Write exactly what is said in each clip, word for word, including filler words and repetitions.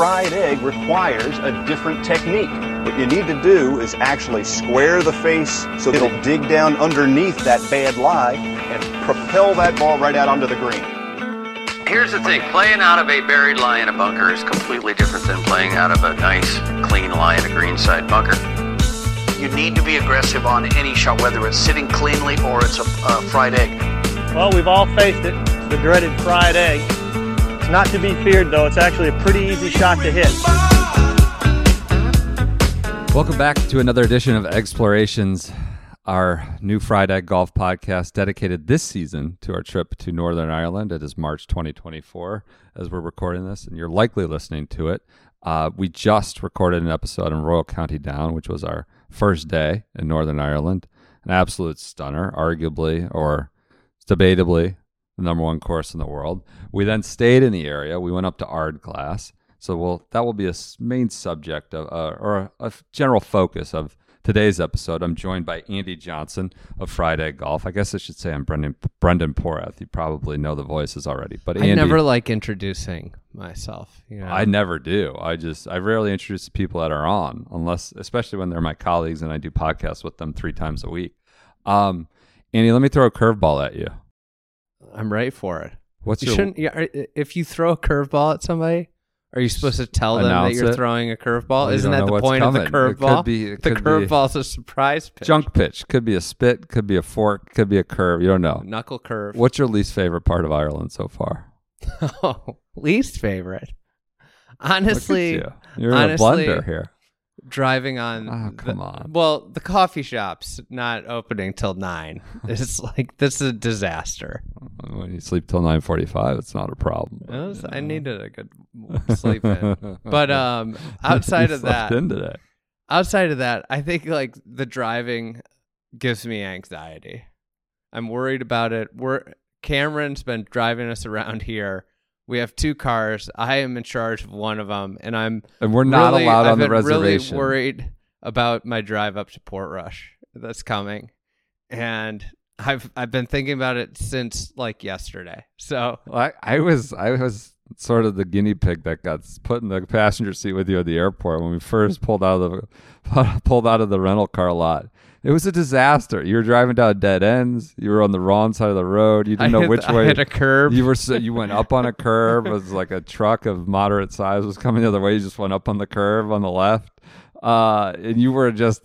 fried egg requires a different technique. What you need to do is actually square the face so it'll dig down underneath that bad lie and propel that ball right out onto the green. Here's the thing, playing out of a buried lie in a bunker is completely different than playing out of a nice, clean lie in a greenside bunker. You need to be aggressive on any shot, whether it's sitting cleanly or it's a, a fried egg. Well, we've all faced it, the dreaded fried egg. It's not to be feared, though. It's actually a pretty easy shot to hit. Welcome back to another edition of Explorations, our new Fried Egg Golf podcast dedicated this season to our trip to Northern Ireland. It is March twenty twenty-four as we're recording this, and you're likely listening to it. Uh, we just recorded an episode in Royal County Down, which was our first day in Northern Ireland. An absolute stunner, arguably or debatably the number one course in the world. We then stayed in the area. We went up to Ardglass. So we'll, that will be a main subject of, uh, or a, a general focus of today's episode. I'm joined by Andy Johnson of Fried Egg Golf. I guess I should say I'm Brendan Brendan Porath. You probably know the voices already. But Andy, I never like introducing myself. You know? I never do. I just I rarely introduce the people that are on, unless, especially when they're my colleagues and I do podcasts with them three times a week. Um, Andy, let me throw a curveball at you. I'm ready for it. What's you your? Shouldn't, yeah, if you throw a curveball at somebody, are you supposed to tell them that you're it? throwing a curveball? Well, Isn't that the point coming. of the curveball? It could be, it the could curveball's a surprise pitch. Junk pitch. Could be a spit, could be a fork, could be a curve. You don't know. Knuckle curve. What's your least favorite part of Ireland so far? Oh, least favorite. Honestly, you. You're honestly, in a blender here. Driving on. Oh, come the, on. Well, the coffee shop's not opening till nine. It's like, this is a disaster. When you sleep till nine forty-five, it's not a problem. It was, I needed a good sleep in. But um, outside you of that, slept in today. outside of that, I think like the driving gives me anxiety. I'm worried about it. We're Cameron's been driving us around here. We have two cars. I am in charge of one of them, and I'm and we're not really, allowed I've on the been reservation. Really worried about my drive up to Portrush that's coming, and I've I've been thinking about it since like yesterday. So I, I was I was sort of the guinea pig that got put in the passenger seat with you at the airport when we first pulled out of the pulled out of the rental car lot. It was a disaster. You were driving down dead ends. You were on the wrong side of the road. You didn't I know hit, which I way. hit a curb. You were so, you went up on a curve. It was like a truck of moderate size was coming the other way. You just went up on the curve on the left, uh, and you were just.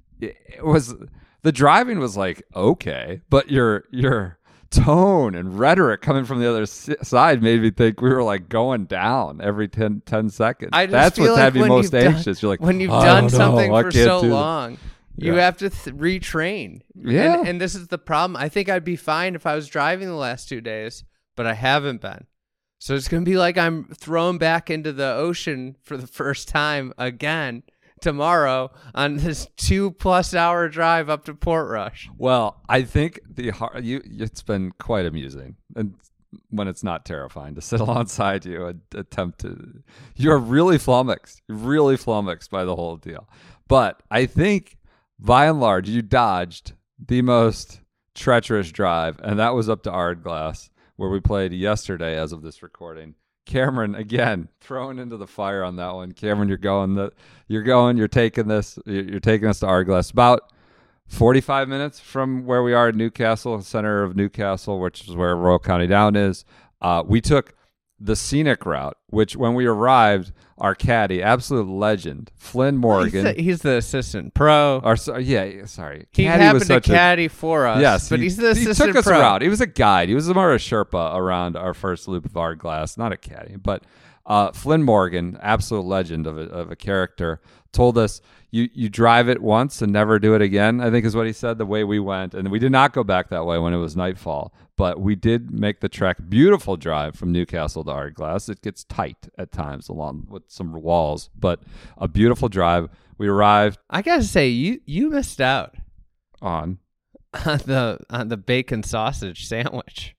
It was the driving was like okay, but your your tone and rhetoric coming from the other side made me think we were like going down every ten, ten seconds. I just That's feel what like had me when most you've done- anxious. You're like, when you've I done don't know. something I for can't so do this. long. You Yeah. have to th- retrain. Yeah. And, and this is the problem. I think I'd be fine if I was driving the last two days, but I haven't been. So it's going to be like I'm thrown back into the ocean for the first time again tomorrow on this two plus hour drive up to Portrush. Well, I think the har- you it's been quite amusing, and when it's not terrifying to sit alongside you and attempt to. You're really flummoxed, really flummoxed by the whole deal. But I think, by and large, you dodged the most treacherous drive, and that was up to Ardglass, where we played yesterday as of this recording. Cameron, again, thrown into the fire on that one. Cameron, you're going, the, you're going, you're taking this, you're taking us to Ardglass. About forty-five minutes from where we are in Newcastle, center of Newcastle, which is where Royal County Down is. Uh, we took the scenic route, which when we arrived, our caddy, absolute legend, Flynn Morgan. He's the, he's the assistant pro. Our, so- yeah, sorry. He Caddy happened was to such a- caddy for us. Yes, but he, he's the assistant he took us pro. around. He was a guide. He was more a Sherpa around our first loop of Ardglass, not a caddy. But uh, Flynn Morgan, absolute legend of a, of a character, told us you you drive it once and never do it again, I think is what he said, the way we went. And we did not go back that way when it was nightfall. But we did make the trek. Beautiful drive from Newcastle to Ardglass. It gets tight at times along with some walls, but a beautiful drive. We arrived I gotta say, you you missed out on. on the on the bacon sausage sandwich.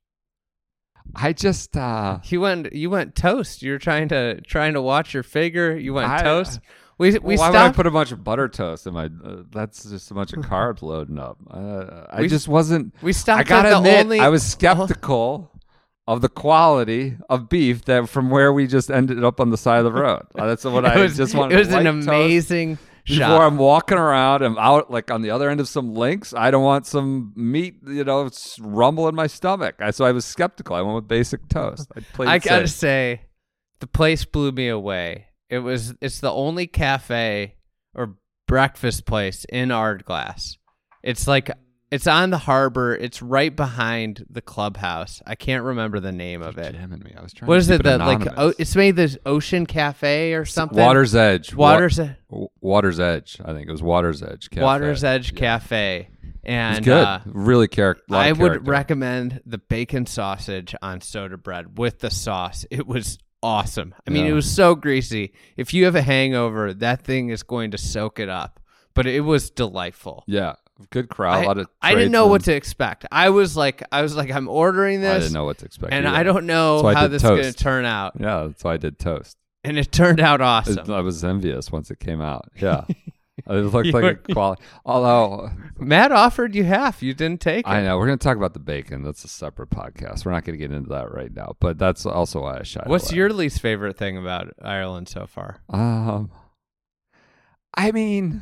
I just uh You went you went toast. You were trying to trying to watch your figure. You went I- toast. We we well, why would I stopped. put a bunch of butter toast in my? Uh, that's just a bunch of carbs loading up. Uh, I We- just wasn't. we stopped I gotta at the admit, only. I was skeptical of the quality of beef that from where we just ended up on the side of the road. Uh, That's what I was, just wanted. It was light an toast amazing shot. Before I'm walking around, I'm out like on the other end of some links. I don't want some meat, you know, s- rumble in my stomach. I, so I was skeptical. I went with basic toast. I played I gotta safe. say, the place blew me away. It was it's the only cafe or breakfast place in Ardglass. It's like it's on the harbor. It's right behind the clubhouse. I can't remember the name of You're it. jamming me. I was trying What to is keep it? That like anonymous. oh, it's made this Ocean Cafe or something. Water's Edge. Wa- Water's Water's Edge. I think it was Water's Edge Cafe. Water's Edge Yeah. Cafe. And It's good. Uh, really character. I would recommend the bacon sausage on soda bread with the sauce. It was awesome. I mean, Yeah. it was so greasy. If you have a hangover, that thing is going to soak it up. But it was delightful. Yeah, good crowd. I, a lot of I didn't know what tradesmen. to expect. I was like, I was like, I'm ordering this, I didn't know what to expect. and either. I don't know That's why I how did this is going to toast. turn out. Yeah, that's why I did toast. And it turned out It- awesome. I was envious once it came out. Yeah, it looked You like a were- quality. Although Matt offered you half. You didn't take it. I know we're going to talk about the bacon. That's a separate podcast. We're not going to get into that right now. But that's also why I shied What's away. your least favorite thing about Ireland so far? Um, I mean,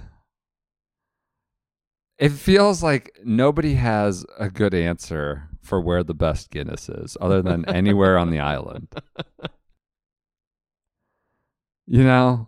it feels like nobody has a good answer for where the best Guinness is, other than anywhere on the island. You know,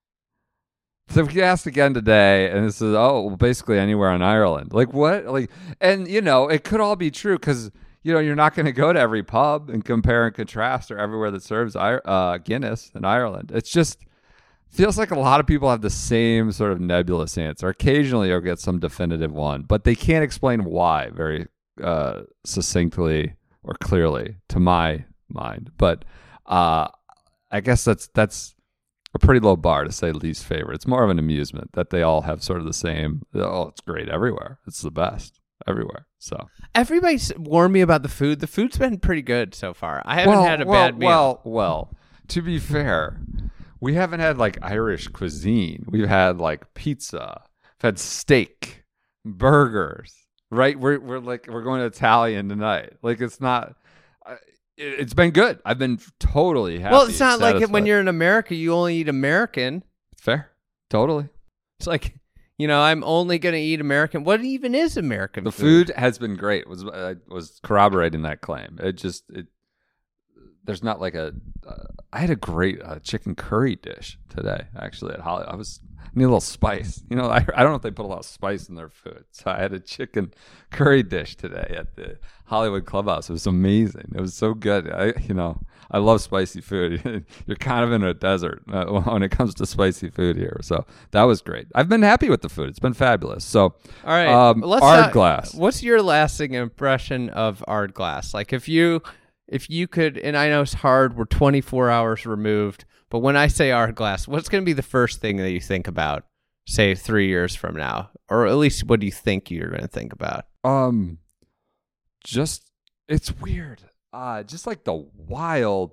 so if you asked again today, and this is oh, well, basically anywhere in Ireland, like what, like, and you know, it could all be true because you know you're not going to go to every pub and compare and contrast or everywhere that serves uh, Guinness in Ireland. It's just feels like a lot of people have the same sort of nebulous answer. Occasionally, you'll get some definitive one, but they can't explain why very uh, succinctly or clearly, to my mind. But uh, I guess that's that's. a pretty low bar to say least favorite. It's more of an amusement that they all have sort of the same. Oh, it's great everywhere. It's the best everywhere. So Everybody's warned me about the food. The food's been pretty good so far. I haven't well, had a well, bad meal. Well, well, to be fair, we haven't had like Irish cuisine. We've had like pizza. We've had steak, burgers. Right? We're we're like we're going to Italian tonight. Like it's not. Uh, it, it's been good. I've been totally happy. well, it's not like it when satisfied. you're in America, you only eat American. Fair. Totally. It's like, you know, I'm only going to eat American. What even is American The food has been great. It was I was corroborating that claim. It just it there's not like a. Uh, I had a great uh, chicken curry dish today. Actually, at Holly, I was I need a little spice. You know, I I don't know if they put a lot of spice in their food, so I had a chicken curry dish today at the Hollywood Clubhouse. It was amazing. It was so good. I you know I love spicy food. You're kind of in a desert uh, when it comes to spicy food here. So that was great. I've been happy with the food. It's been fabulous. So All right, um, let's Ardglass. talk- What's your lasting impression of Ardglass? Like, if you, if you could, and I know it's hard. We're twenty-four hours removed, but when I say Ardglass, what's going to be the first thing that you think about? Say three years from now, or at least what do you think you're going to think about? Um, just it's weird. Uh, just like the wild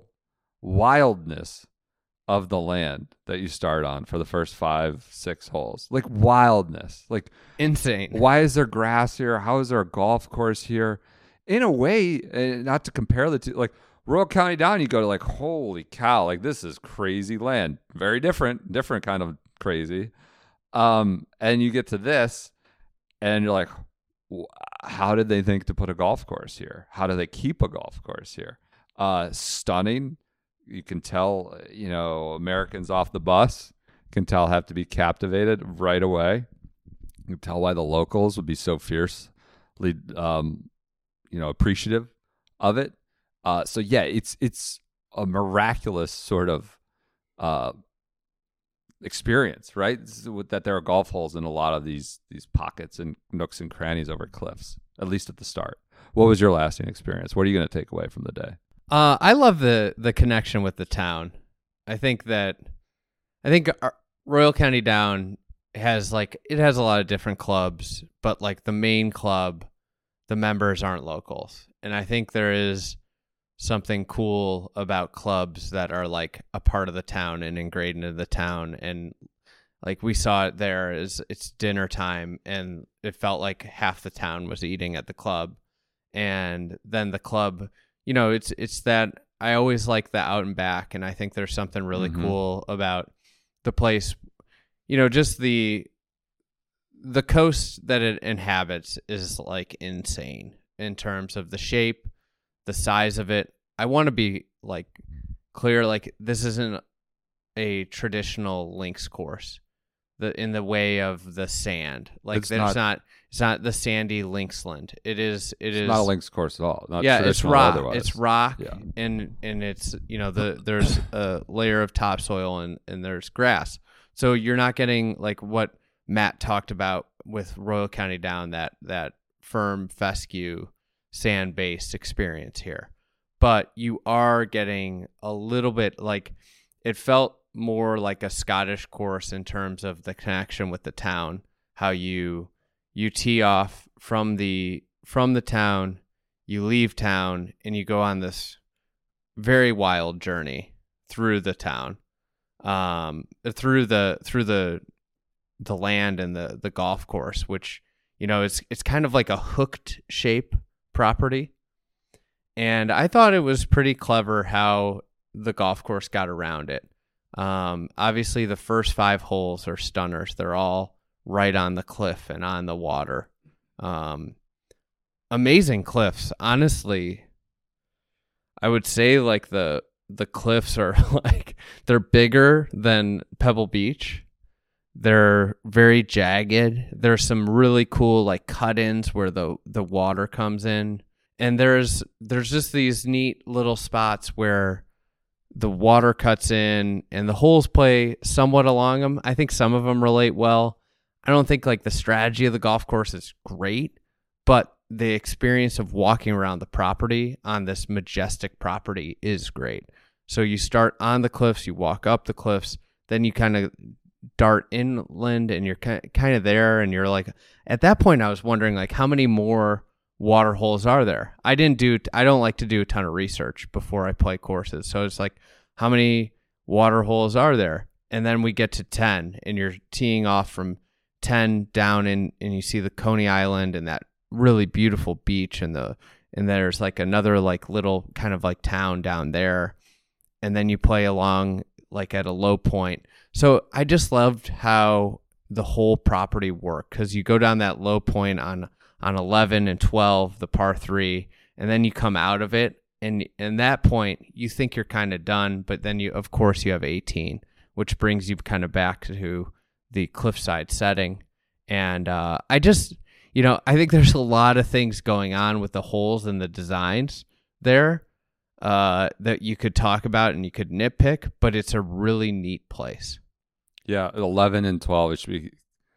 wildness of the land that you start on for the first five, six holes. Like wildness. Like Insane. why is there grass here? How is there a golf course here? In a way, uh, not to compare the two, like Royal County Down, you go to like, holy cow, like this is crazy land. Very different, different kind of crazy. Um, and you get to this, and you're like, w- how did they think to put a golf course here? How do they keep a golf course here? Uh, stunning. You can tell, you know, Americans off the bus can tell have to be captivated right away. You can tell why the locals would be so fiercely, um, you know, appreciative of it. Uh, so yeah, it's it's a miraculous sort of uh, experience, right? This is with- that there are golf holes in a lot of these these pockets and nooks and crannies over cliffs, at least at the start. What was your lasting experience? What are you going to take away from the day? Uh, I love the the connection with the town. I think that I think our Royal County Down has like it has a lot of different clubs, but like the main club, the members aren't locals, and I think there is something cool about clubs that are like a part of the town and ingrained into the town. And like we saw it there is it's dinner time, and it felt like half the town was eating at the club, and then the club you know, it's it's that I always like the out and back, and I think there's something really Mhm. cool about the place. You know, just the the coast that it inhabits is like insane in terms of the shape, the size of it. I want to be like clear, like this isn't a traditional links course, the in the way of the sand. Like It's there's not- not, it's not the sandy linksland. It is it It's is not a links course at all. Not yeah, it's traditional or rock. otherwise. It's rock, Yeah. and and it's you know the there's a layer of topsoil and and there's grass. So you're not getting like what Matt talked about with Royal County Down, that that firm fescue sand based experience here, but you are getting a little bit like it felt more like a Scottish course in terms of the connection with the town. How you you tee off from the from the town, you leave town, and you go on this very wild journey through the town, um, through the through the the land and the the golf course, which you know it's it's kind of like a hooked shape property, and I thought it was pretty clever how the golf course got around it. Um, obviously, the first five holes are stunners; they're all right on the cliff and on the water. Um, amazing cliffs. Honestly, I would say like the the cliffs are like they're bigger than Pebble Beach. They're very jagged. There's some really cool like cut-ins where the the water comes in, and there's there's just these neat little spots where the water cuts in and the holes play somewhat along them. I think some of them relate well. I don't think like the strategy of the golf course is great, but the experience of walking around the property on this majestic property is great. So you start on the cliffs, you walk up the cliffs, then you kind of dart inland and you're kind of there, and you're like, at that point I was wondering like how many more water holes are there. I didn't do I don't like to do a ton of research before I play courses, so it's like how many water holes are there? And then we get to ten, and you're teeing off from ten down in, and you see the Coney Island and that really beautiful beach, and the and there's like another like little kind of like town down there, and then you play along like at a low point. So I just loved how the whole property worked, because you go down that low point on on eleven and twelve, the par three, and then you come out of it, and in that point you think you're kind of done, but then you of course you have eighteen, which brings you kind of back to the cliffside setting. And uh, I just, you know, I think there's a lot of things going on with the holes and the designs there uh, that you could talk about and you could nitpick, but it's a really neat place. Yeah, eleven and twelve. It should be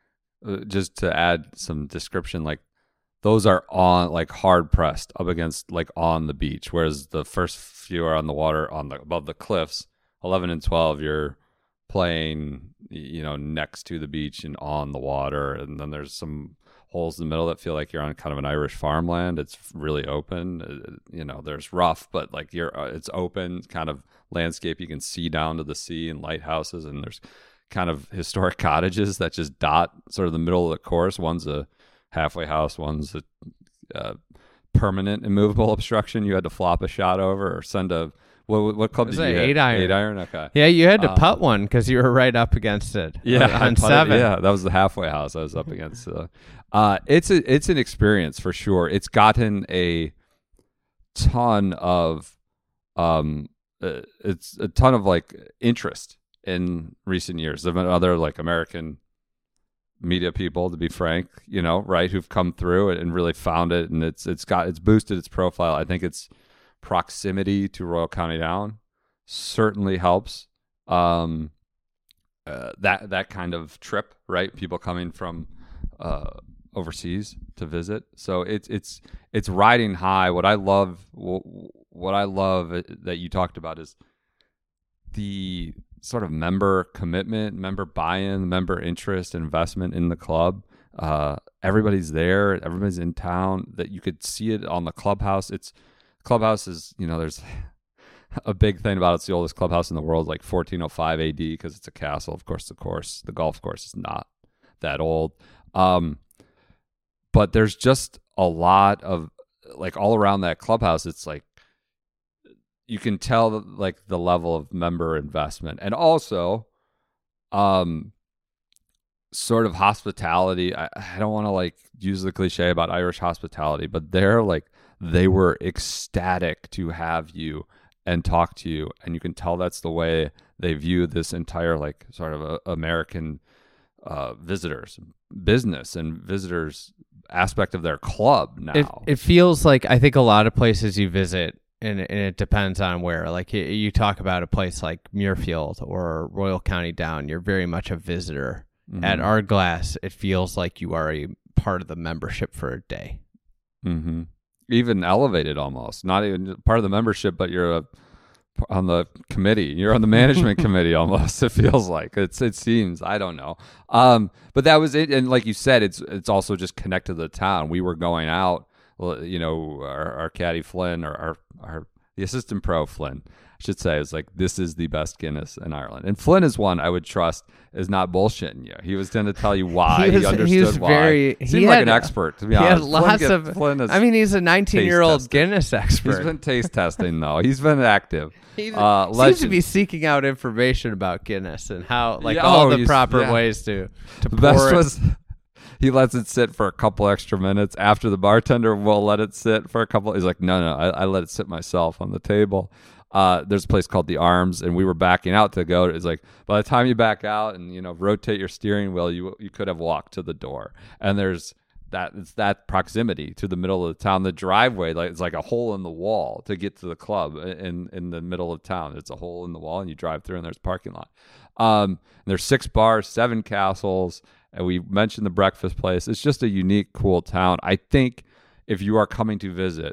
uh, just to add some description. Like those are on like hard pressed up against like on the beach, whereas the first few are on the water on the above the cliffs. Eleven and twelve, you're playing, you know, next to the beach and on the water, and then there's some holes in the middle that feel like you're on kind of an Irish farmland. It's really open. Uh, you know, there's rough, but like you're uh, it's open kind of landscape. You can see down to the sea and lighthouses, and there's kind of historic cottages that just dot sort of the middle of the course. One's a halfway house, one's a uh, permanent immovable obstruction you had to flop a shot over or send a what what club It was did you an hit? eight iron. Eight iron, okay. Yeah, you had to Um, putt one because you were right up against it. Yeah, on I putted- seven. Yeah, that was the halfway house I was up against. Uh, uh, it's a, it's an experience for sure. It's gotten a ton of um, uh, it's a ton of like interest in recent years. There've been other like American media people, to be frank, you know, right, who've come through it and really found it, and it's it's got it's boosted its profile. I think its proximity to Royal County Down certainly helps. Um, uh, that that kind of trip, right? People coming from uh, overseas to visit, so it's it's it's riding high. What I love, what I love that you talked about is the sort of member commitment, member buy-in, member interest, investment in the club. Uh, everybody's there. Everybody's in town. That you could see it on the clubhouse. It's clubhouse is, you know, there's a big thing about it. It's the oldest clubhouse in the world, like fourteen oh five A D, because it's a castle. Of course, the course, the golf course is not that old. Um, but there's just a lot of, like, all around that clubhouse, it's like you can tell like the level of member investment, and also, um, sort of hospitality. I, I don't want to like use the cliche about Irish hospitality, but they're like they were ecstatic to have you and talk to you, and you can tell that's the way they view this entire like sort of a, American uh, visitors business and visitors aspect of their club now. It, it feels like I think a lot of places you visit, and, and it depends on where. Like you, you talk about a place like Muirfield or Royal County Down, you're very much a visitor. Mm-hmm. At Ardglass, it feels like you are a part of the membership for a day. Mm-hmm. Even elevated almost. Not even part of the membership, but you're a, on the committee. You're on the management committee almost, it feels like. It's It seems. I don't know. Um, but that was it. And like you said, it's it's also just connected to the town. We were going out, you know, our, our caddy Flynn, or our, our the assistant pro Flynn, I should say, is like, this is the best Guinness in Ireland. And Flynn is one I would trust is not bullshitting you. He was going to tell you why. He, was, he understood he was why. Very, Seemed he like had, an expert, to be he honest. Had lots Flynn of. gets, Flynn is I mean, he's a nineteen-year-old Guinness expert. He's been taste testing, though. He's been active. He uh, seems to be seeking out information about Guinness and how, like, yeah, all oh, the proper yeah. ways to, to the pour best it. was he lets it sit for a couple extra minutes after the bartender will let it sit for a couple. He's like, no, no, I, I let it sit myself on the table. Uh, there's a place called the Arms, and we were backing out to go. It's like, by the time you back out and, you know, rotate your steering wheel, you you could have walked to the door. And there's that it's that proximity to the middle of the town. The driveway, like, it's like a hole in the wall to get to the club in in the middle of town. It's a hole in the wall, and you drive through, and there's a parking lot. Um, and there's six bars, seven castles, and we mentioned the breakfast place. It's just a unique, cool town. I think if you are coming to visit,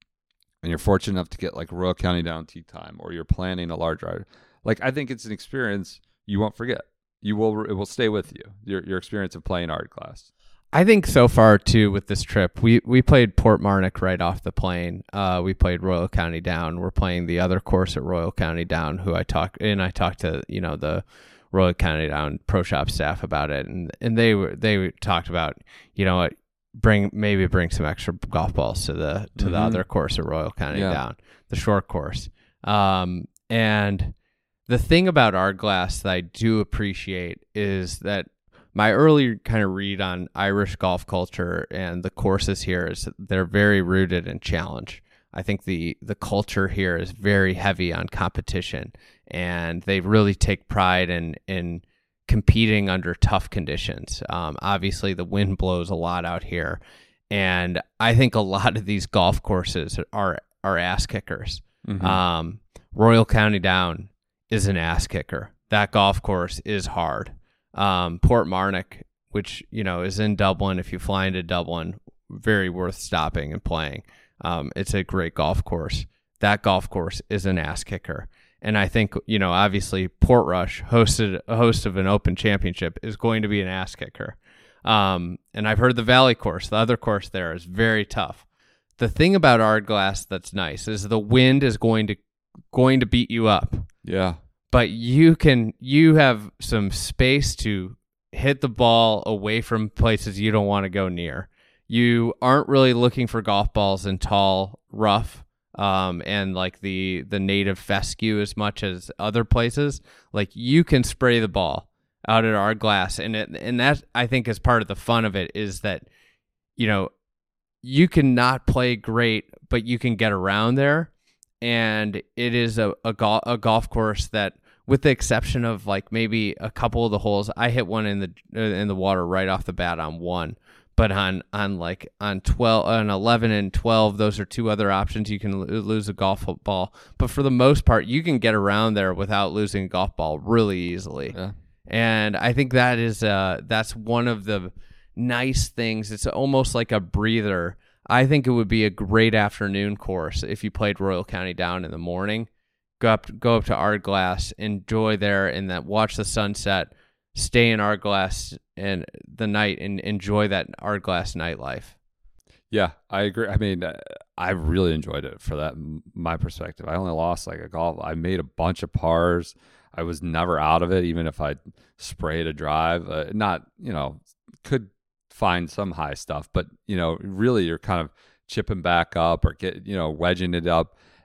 and you're fortunate enough to get like Royal County Down tea time, or you're planning a large ride, like, I think it's an experience you won't forget. You will, it will stay with you. Your your experience of playing Ardglass. I think so far too with this trip, we we played Portmarnock right off the plane. Uh, we played Royal County Down. We're playing the other course at Royal County Down. Who I talked and I talked to you know the Royal County Down pro shop staff about it, and and they were they talked about you know what. Bring maybe bring some extra golf balls to the to mm-hmm. the other course at Royal County yeah. Down, the short course. Um, and the thing about Ardglass that I do appreciate is that my early kind of read on Irish golf culture and the courses here is that they're very rooted in challenge. I think the the culture here is very heavy on competition, and they really take pride in in competing under tough conditions. Um, obviously, the wind blows a lot out here, and I think a lot of these golf courses are are ass kickers. Mm-hmm. Um, Royal County Down is an ass kicker. That golf course is hard. Um, Portmarnock, which you know is in Dublin, if you fly into Dublin, very worth stopping and playing. Um, it's a great golf course. That golf course is an ass kicker. And I think, you know, obviously Portrush, hosted a host of an Open Championship, is going to be an ass kicker. Um, and I've heard the Valley course, the other course there, is very tough. The thing about Ardglass that's nice is the wind is going to going to beat you up. Yeah. But you can you have some space to hit the ball away from places you don't want to go near. You aren't really looking for golf balls in tall, rough, um, and like the the native fescue as much as other places. Like, you can spray the ball out at Ardglass, and it, and that, I think, is part of the fun of it, is that, you know, you can not play great, but you can get around there, and it is a a, go- a golf course that, with the exception of like maybe a couple of the holes, I hit one in the in the water right off the bat on one. But on, on like on twelve, on eleven and twelve, those are two other options. You can lo- lose a golf ball, but for the most part, you can get around there without losing a golf ball really easily. Yeah. And I think that is uh that's one of the nice things. It's almost like a breather. I think it would be a great afternoon course if you played Royal County Down in the morning. Go up, go up to Ardglass, enjoy there, and then watch the sunset. Stay in Ardglass and the night and enjoy that Ardglass nightlife. Yeah, I agree. I mean, I really enjoyed it for that, my perspective. I only lost like a golf. I made a bunch of pars. I was never out of it, even if I sprayed a drive. Uh, not, you know, could find some high stuff, but, you know, really you're kind of chipping back up or get, you know, wedging it up.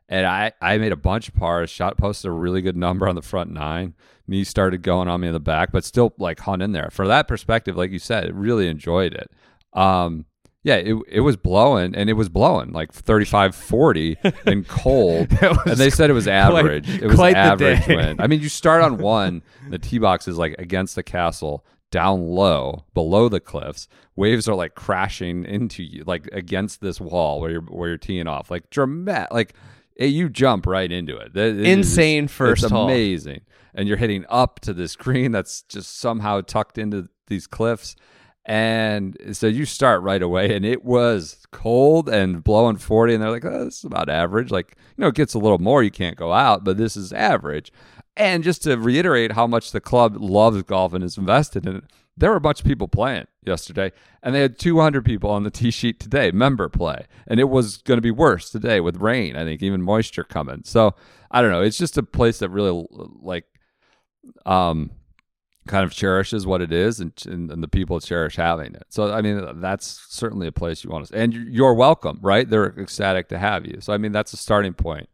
And I, I made a bunch of pars, shot posted a really good number on the front nine. Knees started going on me in the back, but still like hung in there. For that perspective, like you said, really enjoyed it. Um, yeah, it it was blowing, and it was blowing like thirty-five, forty and cold. And they said it was average. Quite, it was quite average the day. wind. I mean, you start on one, the tee box is like against the castle, down low, below the cliffs. Waves are like crashing into you, like against this wall where you're where you're teeing off. Like dramatic, like you jump right into it. It- it Insane is- first it's hole. amazing. And you're hitting up to this green that's just somehow tucked into these cliffs. And so you start right away, and it was cold and blowing forty, and they're like, oh, this is about average. Like, you know, it gets a little more, you can't go out, but this is average. And just to reiterate how much the club loves golf and is invested in it, there were a bunch of people playing yesterday, and they had two hundred people on the tee sheet today, member play. And it was going to be worse today with rain, I think, even moisture coming. So, I don't know. It's just a place that really, like, um, kind of cherishes what it is, and, and, and the people cherish having it. So, I mean, that's certainly a place you want to, and you're welcome, right? They're ecstatic to have you. So, I mean, that's a starting point.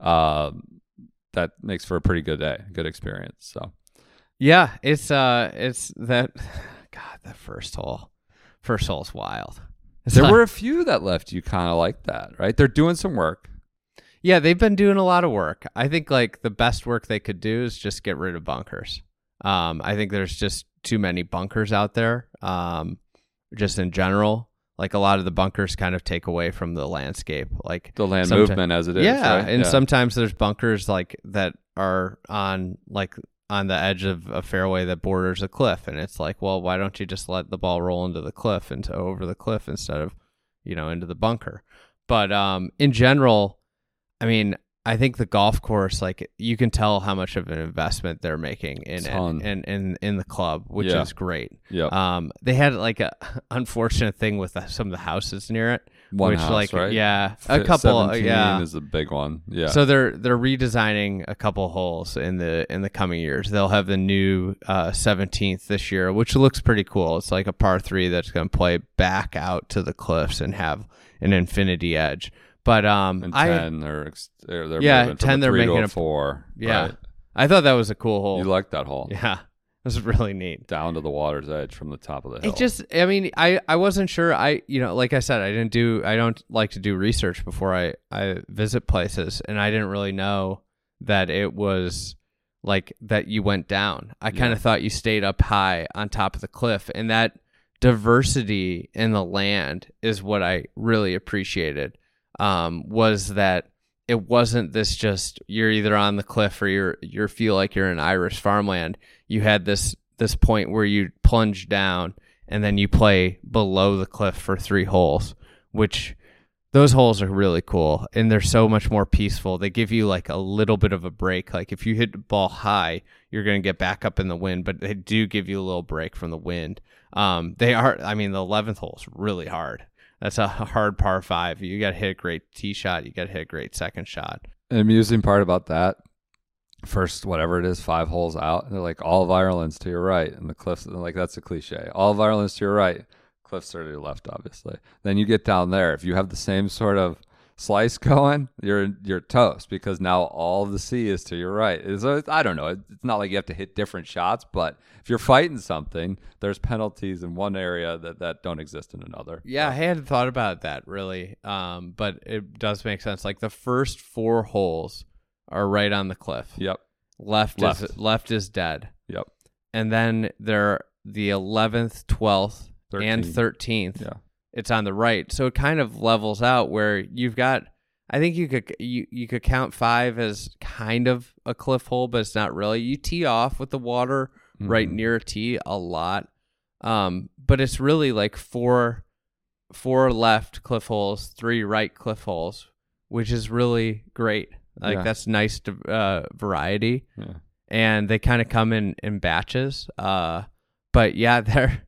Um, that makes for a pretty good day, good experience. So, Yeah, it's uh, it's that. God, that first hole, first hole's wild. It's there like- were a few that left you kind of like that, right? They're doing some work. Yeah, they've been doing a lot of work. I think like the best work they could do is just get rid of bunkers. Um, I think there's just too many bunkers out there. Um, just in general, like a lot of the bunkers kind of take away from the landscape, like The land someti- movement as it is, Yeah, right? and Yeah. sometimes there's bunkers like that are on like on the edge of a fairway that borders a cliff, and it's like, well, why don't you just let the ball roll into the cliff into over the cliff instead of, you know, into the bunker? But um, in general, I mean, I think the golf course, like you can tell how much of an investment they're making in it, Ton. in, in in the club, which Yeah. is great. Yep. Um, they had like a unfortunate thing with the, some of the houses near it, One which house, like right? yeah, a Fit couple, seventeen yeah. is a big one. Yeah. So they're they're redesigning a couple holes in the in the coming years. They'll have the new uh, seventeenth this year, which looks pretty cool. It's like a par three that's going to play back out to the cliffs and have an infinity edge. But um, and I ten, they're, ex- they're, they're Yeah, moving from ten a they're three to making a a- four. yeah, right? I thought that was a cool hole. You like that hole. Yeah, it was really neat. Down to the water's edge from the top of the hill. It just, I mean, I, I wasn't sure. I, you know, like I said, I didn't do, I don't like to do research before I, I visit places. And I didn't really know that it was like that you went down. I kind of Yeah. thought you stayed up high on top of the cliff. And that diversity in the land is what I really appreciated, um, was that it wasn't this just you're either on the cliff or you're you feel like you're in Irish farmland. You had this this point where you plunge down and then you play below the cliff for three holes, which those holes are really cool and they're so much more peaceful. They give you like a little bit of a break. Like if you hit the ball high, you're going to get back up in the wind, but they do give you a little break from the wind. Um, they are, I mean, the eleventh hole is really hard. That's a hard par five. You got to hit a great tee shot. You got to hit a great second shot. An amusing part about that, first, whatever it is, five holes out, and they're like, all of Ireland's to your right, and the cliffs, and like, that's a cliche. All of Ireland's to your right, cliffs are to your left, obviously. Then you get down there. If you have the same sort of slice going, you're you're toast, because now all of the sea is to your right. So I don't know. It's not like you have to hit different shots, but if you're fighting something, there's penalties in one area that, that don't exist in another. Yeah, I hadn't thought about that really, um, but it does make sense. Like the first four holes are right on the cliff. Yep. Left, Left. is left is dead, Yep. and then there the eleventh, twelfth, and thirteen. thirteenth. Yeah. It's on the right, so it kind of levels out where you've got. I think you could you you could count five as kind of a cliff hole, but it's not really. You tee off with the water right Mhm. near a tee a lot, um, but it's really like four four left cliff holes, three right cliff holes, which is really great. Like Yeah. that's nice to, uh, variety, Yeah. and they kind of come in in batches. Uh, but yeah, they're.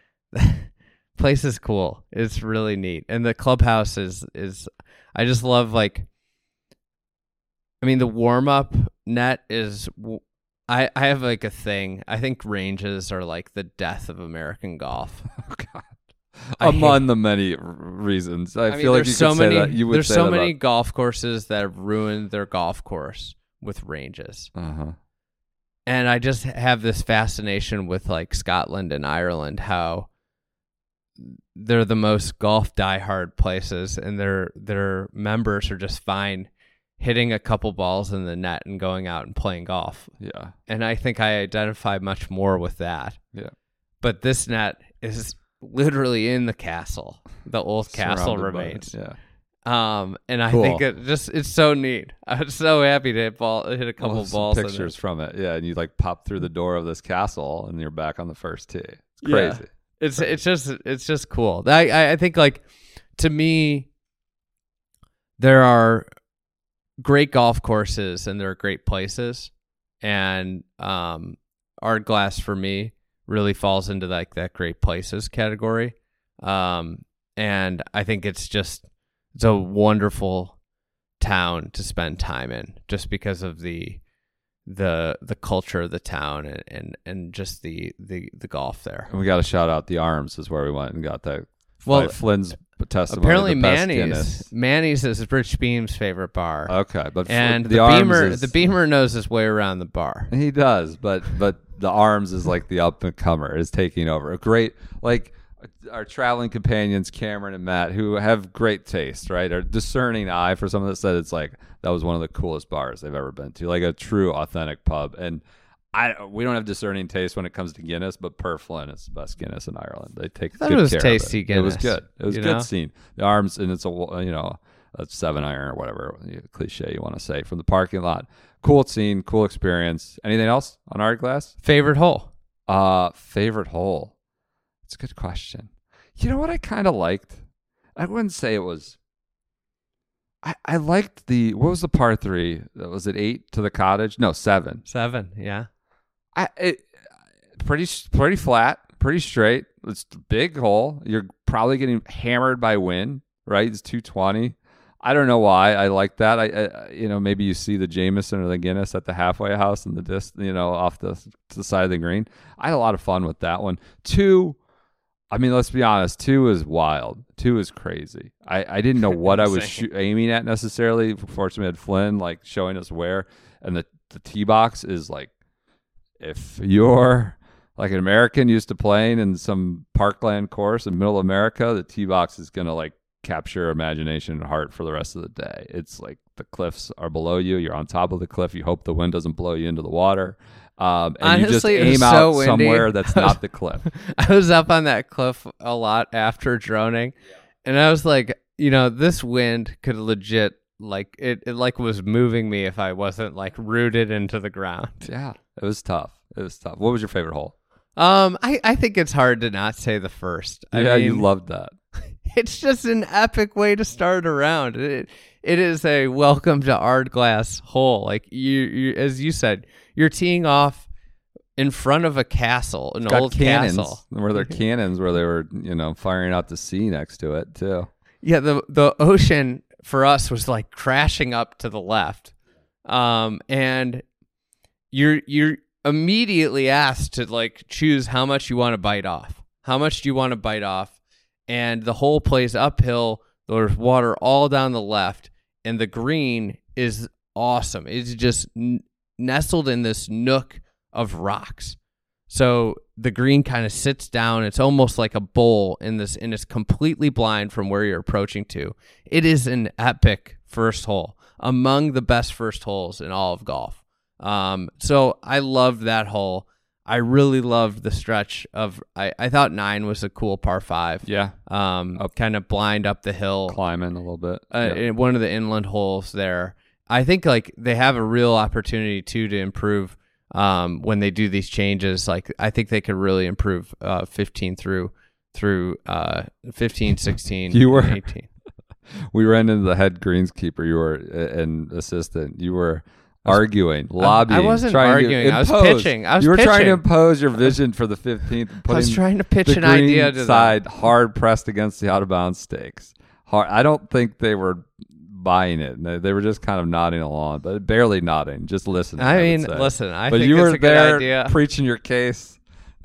Place is cool. It's really neat. And the clubhouse is is I just love like I mean the warm-up net is I I have like a thing. I think ranges are like the death of American golf. Oh God. I Among hate- the many r- reasons, I, I mean, feel like you there's could so say many. that. You would there's say so that many about- golf courses that have ruined their golf course with ranges, Uh-huh. and I just have this fascination with like Scotland and Ireland, how they're the most golf diehard places, and their their members are just fine hitting a couple balls in the net and going out and playing golf. Yeah. And I think I identify much more with that. Yeah. But this net is literally in the castle. The old castle Surrounded by remains. it, Yeah. Um, and I Cool. think it just it's so neat. I was so happy to hit ball hit a couple Well, some balls. in it. pictures from it. Yeah, and you like pop through the door of this castle, and you're back on the first tee. It's Yeah. crazy. It's it's just it's just cool. I, I I think like to me, there are great golf courses and there are great places, and um, Ard Glass for me really falls into like that great places category. Um, and I think it's just it's a wonderful town to spend time in, just because of the the the culture of the town and and, and just the, the the golf there. And we got to shout out the Arms is where we went and got that. Well, Well, Flynn's testimony. Apparently, the best Manny's Guinness. Manny's is Rich Beam's favorite bar, Okay, but and Fl- the, the, Arms Beamer is, the Beamer knows his way around the bar. He does, but but the Arms is like the up and comer is taking over. A great like our traveling companions Cameron and Matt, who have great taste, right? Are discerning eye for someone that said it's like that was one of the coolest bars they've ever been to, like a true authentic pub. And I we don't have discerning taste when it comes to Guinness, but Per Flynn is the best Guinness in Ireland. They take I thought good it was care tasty of it. It was Guinness, good. It was you good know? scene. The Arms, and it's a you know a seven iron or whatever cliche you want to say from the parking lot. Cool scene, cool experience. Anything else on Ard Glass? Favorite hole? Uh, favorite hole. It's a good question. You know what I kind of liked? I wouldn't say it was. I I liked the what was the par three? Was it eight to the cottage? No, seven. Seven. Yeah. I it pretty pretty flat, pretty straight. It's a big hole. You're probably getting hammered by wind, right? It's two twenty. I don't know why I like that. I, I you know maybe you see the Jameson or the Guinness at the halfway house and the disc, you know, off the to the side of the green. I had a lot of fun with that one. Two, I mean, let's be honest. Two is wild. Two is crazy. I, I didn't know what I was Insane. shoo- aiming at necessarily. Fortunately, we had Flynn like showing us where, and the the tee box is like, if you're like an American used to playing in some parkland course in middle America, the tee box is gonna like capture your imagination and heart for the rest of the day. It's like the cliffs are below you. You're on top of the cliff. You hope the wind doesn't blow you into the water. Um, and Honestly, you it just was aim so out windy. somewhere that's not the cliff. I was up on that cliff a lot after droning, and I was like, you know, this wind could legit like it, it like was moving me if I wasn't like rooted into the ground. Yeah, it was tough. It was tough. What was your favorite hole? Um, I, I think it's hard to not say the first. I yeah, mean, you loved that. It's just an epic way to start a round. It it is a welcome to Ard Glass hole. Like you, you as you said, you're teeing off in front of a castle, an It's got old cannons. castle. Were there cannons where they were, you know, firing out the sea next to it too? Yeah, the the ocean for us was like crashing up to the left, um, and you're you're immediately asked to like choose how much you want to bite off. How much do you want to bite off? And the hole plays uphill. There's water all down the left, and the green is awesome. It's just n- nestled in this nook of rocks. So the green kind of sits down. It's almost like a bowl in this, and it's completely blind from where you're approaching to. It is an epic first hole, among the best first holes in all of golf. Um, so I loved that hole. I really loved the stretch of. I, I thought nine was a cool par five. Yeah, Um, Up- kind of blind up the hill. climbing a little bit. Uh, Yeah. in one of the inland holes there. I think like they have a real opportunity too to improve um, when they do these changes. Like I think they could really improve uh, fifteen through through uh, fifteen, sixteen, You were- and eighteen. We ran into the head greenskeeper. You were uh, and assistant. You were arguing, lobbying. wasn't trying to arguing. I was impose- pitching. I was you were trying to pitching. impose your vision for the fifteenth. And I was putting trying to pitch the an idea green to them. side hard pressed against the out of bounds stakes. Hard. I don't think they were buying it. They, they were just kind of nodding along, but barely nodding, just listening. I would mean, say. listen, I but think you it's were a good there idea. preaching your case.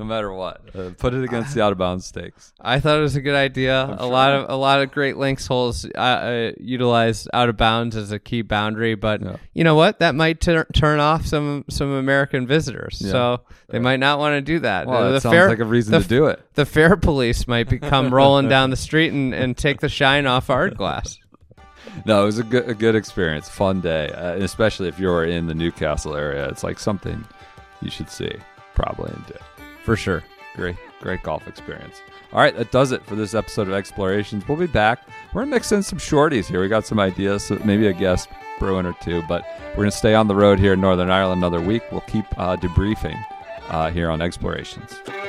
no matter what. Uh, put it against the out of bounds stakes. I thought it was a good idea. I'm a sure. lot of a lot of Great Lakes holes uh, uh, utilize out of bounds as a key boundary, but Yeah. you know what? That might tur turn off some some American visitors, Yeah. so they might not want to do that. Well, the that sounds fair, like a reason the, to do it. The fair police might become rolling down the street and, and take the shine off Art Glass. No, it was a good, a good experience, fun day, uh, and especially if you're in the Newcastle area. It's like something you should see, probably, and do. For sure. Great, great golf experience. All right, that does it for this episode of Explorations. We'll be back. We're going to mix in some shorties here. We got some ideas, so maybe a guest Bruin or two, but we're going to stay on the road here in Northern Ireland another week. We'll keep uh, debriefing uh, here on Explorations.